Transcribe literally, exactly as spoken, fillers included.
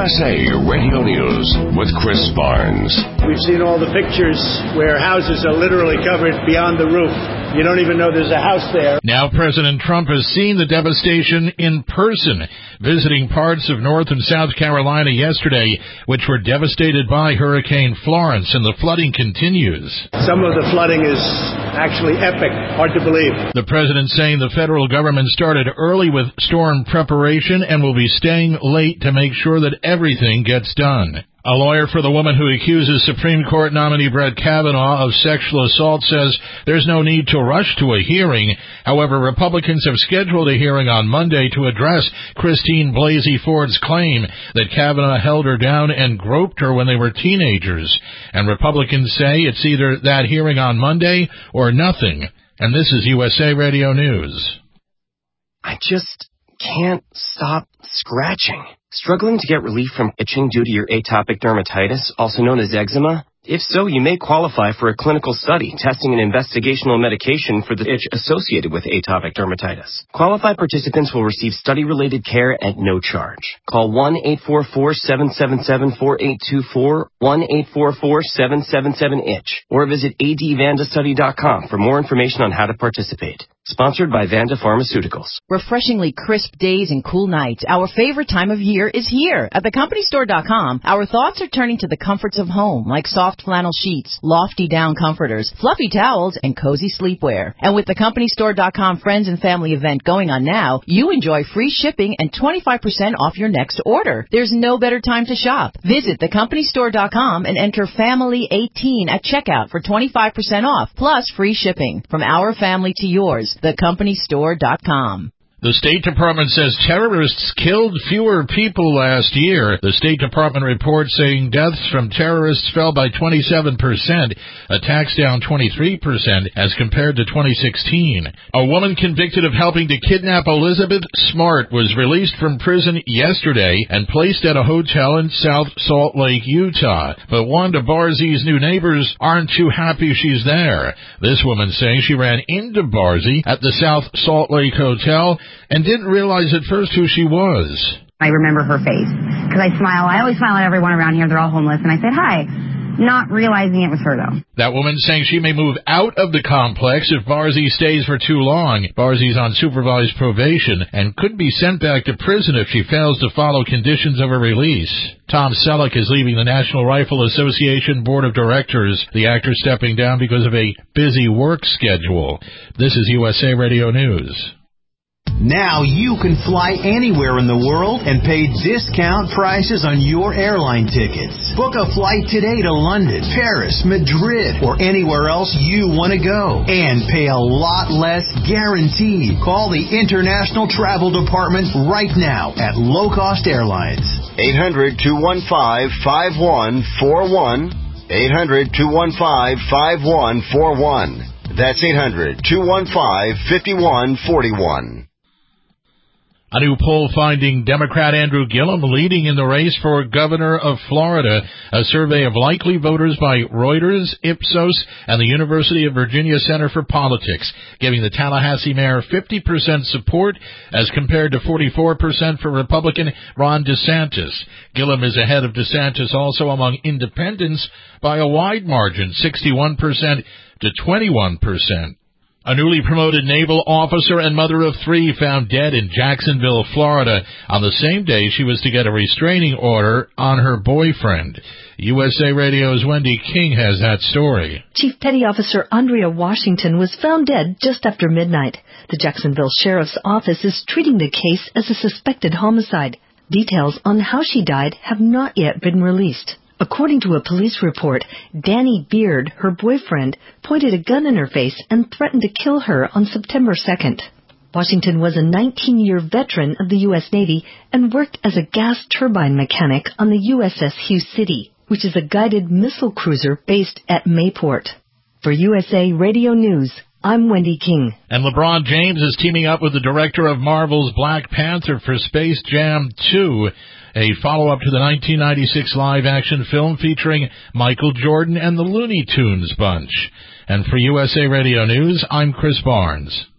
S A Radio News with Chris Barnes. We've seen all the pictures where houses are literally covered beyond the roof. You don't even know there's a house there. Now President Trump has seen the devastation in person, visiting parts of North and South Carolina yesterday, which were devastated by Hurricane Florence, and the flooding continues. Some of the flooding is actually epic. Hard to believe. The president saying the federal government started early with storm preparation and will be staying late to make sure that everything gets done. A lawyer for the woman who accuses Supreme Court nominee Brett Kavanaugh of sexual assault says there's no need to rush to a hearing. However, Republicans have scheduled a hearing on Monday to address Christine Blasey Ford's claim that Kavanaugh held her down and groped her when they were teenagers. And Republicans say it's either that hearing on Monday or nothing. And this is U S A Radio News. I just can't stop scratching. Struggling to get relief from itching due to your atopic dermatitis, also known as eczema? If so, you may qualify for a clinical study testing an investigational medication for the itch associated with atopic dermatitis. Qualified participants will receive study-related care at no charge. Call one eight four four, seven seven seven, four eight two four, one eight four four, seven seven seven, itch, or visit a d vanda study dot com for more information on how to participate. Sponsored by Vanda Pharmaceuticals. Refreshingly crisp days and cool nights. Our favorite time of year is here. At the company store dot com, our thoughts are turning to the comforts of home, like soft flannel sheets, lofty down comforters, fluffy towels, and cozy sleepwear. And with the company store dot com Friends and Family event going on now, you enjoy free shipping and twenty-five percent off your next order. There's no better time to shop. Visit the company store dot com and enter family eighteen at checkout for twenty-five percent off, plus free shipping. From our family to yours. the company store dot com. The State Department says terrorists killed fewer people last year. The State Department reports saying deaths from terrorists fell by twenty-seven percent, attacks down twenty-three percent as compared to twenty sixteen. A woman convicted of helping to kidnap Elizabeth Smart was released from prison yesterday and placed at a hotel in South Salt Lake, Utah. But Wanda Barzey's new neighbors aren't too happy she's there. This woman saying she ran into Barzey at the South Salt Lake Hotel and didn't realize at first who she was. I remember her face, because I smile. I always smile at everyone around here. They're all homeless. And I said, hi, not realizing it was her, though. That woman saying she may move out of the complex if Barzey stays for too long. Barzey's on supervised probation and could be sent back to prison if she fails to follow conditions of her release. Tom Selleck is leaving the National Rifle Association Board of Directors, the actor stepping down because of a busy work schedule. This is U S A Radio News. Now you can fly anywhere in the world and pay discount prices on your airline tickets. Book a flight today to London, Paris, Madrid, or anywhere else you want to go. And pay a lot less guaranteed. Call the International Travel Department right now at Low Cost Airlines. eight hundred, two one five, five one four one. eight hundred, two one five, five one four one. That's eight hundred, two one five, five one four one. A new poll finding Democrat Andrew Gillum leading in the race for governor of Florida. A survey of likely voters by Reuters, Ipsos, and the University of Virginia Center for Politics, giving the Tallahassee mayor fifty percent support as compared to forty-four percent for Republican Ron DeSantis. Gillum is ahead of DeSantis also among independents by a wide margin, sixty-one percent to twenty-one percent. A newly promoted naval officer and mother of three found dead in Jacksonville, Florida, on the same day she was to get a restraining order on her boyfriend. U S A Radio's Wendy King has that story. Chief Petty Officer Andrea Washington was found dead just after midnight. The Jacksonville Sheriff's Office is treating the case as a suspected homicide. Details on how she died have not yet been released. According to a police report, Danny Beard, her boyfriend, pointed a gun in her face and threatened to kill her on September second. Washington was a nineteen-year veteran of the U S Navy and worked as a gas turbine mechanic on the U S S Hugh City, which is a guided missile cruiser based at Mayport. For U S A Radio News, I'm Wendy King. And LeBron James is teaming up with the director of Marvel's Black Panther for Space Jam two, a follow-up to the nineteen ninety-six live-action film featuring Michael Jordan and the Looney Tunes bunch. And for U S A Radio News, I'm Chris Barnes.